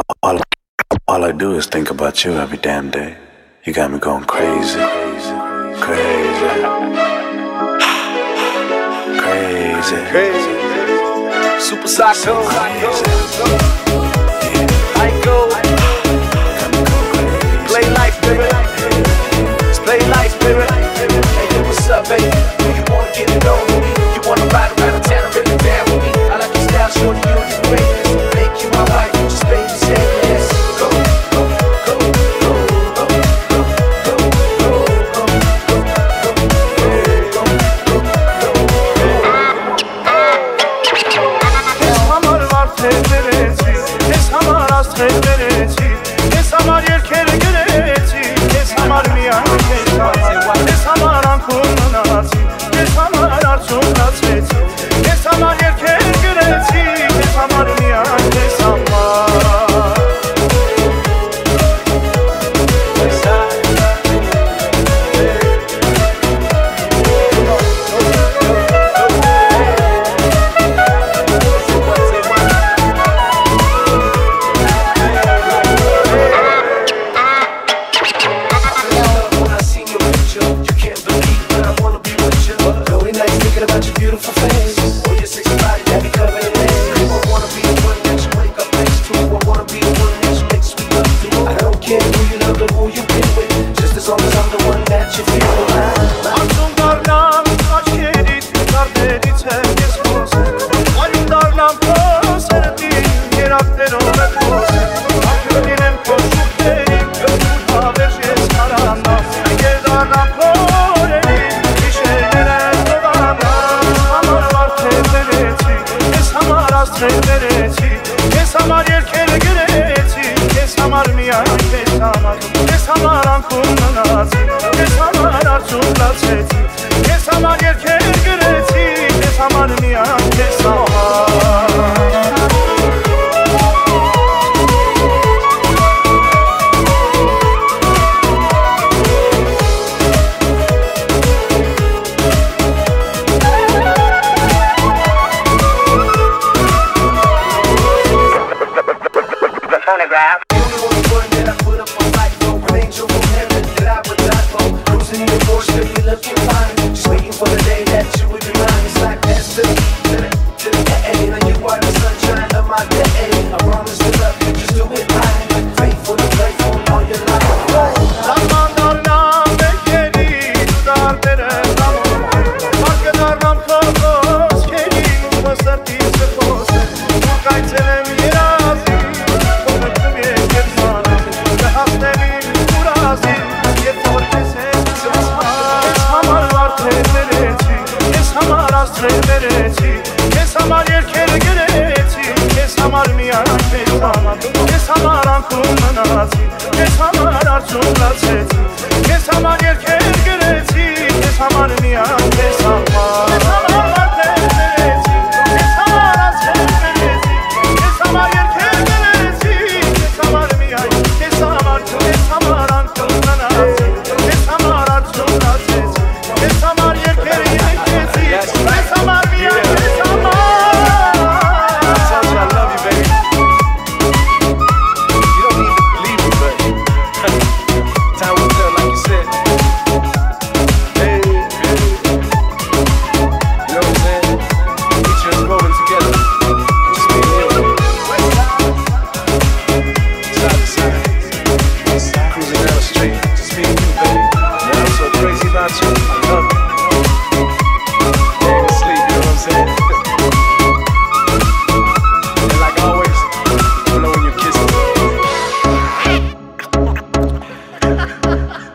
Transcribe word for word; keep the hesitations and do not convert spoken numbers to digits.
All, all I do is think about you every damn day. You got me going crazy, crazy, crazy, crazy. Super psycho. I go. Play life, baby. Let's play life, baby. Hey, yo, what's up, baby? Do you wanna get it on with me? You wanna ride around town and really down with me? I like your style, shorty, you know you're greatness. Make you my wife, just baby, say yes. Go, go, go, go, go, go, go, go, go, go, go, Ես համար վարդեր վերեցի, ես համար աստղեր վերեցի, ես համար երկերը գրեցի, ես համար միայն քեզ համար, ես համար անքուն մնացի, ես համար արցունացեցի, ես համար երկեր գրեցի, ես համար միայն քեզ համար. about your beautiful face, or your sexy body that be covered in lace. I wanna be the one that you wake up next to. I wanna be the one that you make sweet love to. I don't care who you love or who you been with, just as long as I'm the one that you feel alive. Արձուն դառնամ աչքերիդ, կարդերից եմ ես խոսել, այլ դառնամ քո սրտին, երակներով եմ խոսել, ակյուն լինեմ քո շուրթերին, ու հավերժ ես կարանամ, եկել դառնամ քո օրերին, վիշերներ եմ տվանամ, համար վարդեր վերեցի, ես համար աստղեր վերեցի, ես համար երկերը գրեցի, ես համար միայն քեզ համար, ես համար անքուն մնացի, ես համար արցունացեցի, ես համար երկեր գրեցի, ես համար միայն քեզ համար. Phonograph. You the only one that I put up on life, no an angel from heaven that I would die for. Cruising your Porsche, still you looking fine. Just waiting for the day that you would be mine. It's like that's to the to the to the A. Now you are the sunshine of my day. I promise to love you, just do it right. Faithful to faithful all your life. Zaman darnam bekleri, dudar berem Fark darnam kokos, keli Kusarti se kose, Turkay telem yerazi Konuktum yeker sana, Lehastevim urazi Yetor kesem sesma Kes hamar varter vereci, Kes hamar astrer vereci, Kes hamar yerker gereci, Kes hamar miyan kes hamar, Kes hamar ankum mnazi, Kes hamar arçunlatseti, Kes hamar yerker gereci, Kes hamar miyan kes hamar. Kes hamar varter vereci, Kes hamar astrer vereci, Kes hamar yerker gereci, Kes hamar miyan kes hamar, Kes hamar ankum mnazi, Kes hamar arçunlatseti, Kes hamar yerker gereci, Kes hamar miyan kes hamar. I love you, baby. You don't need to believe me, but time will tell, like you said. Hey, hey. You know what I'm saying? Picture us rolling together, just me and you. Side to side, cruising down the street, just me and you, baby. I'm so crazy about you, I love you. Can't even sleep, you know what I'm saying? And like always, you know when you're kissing.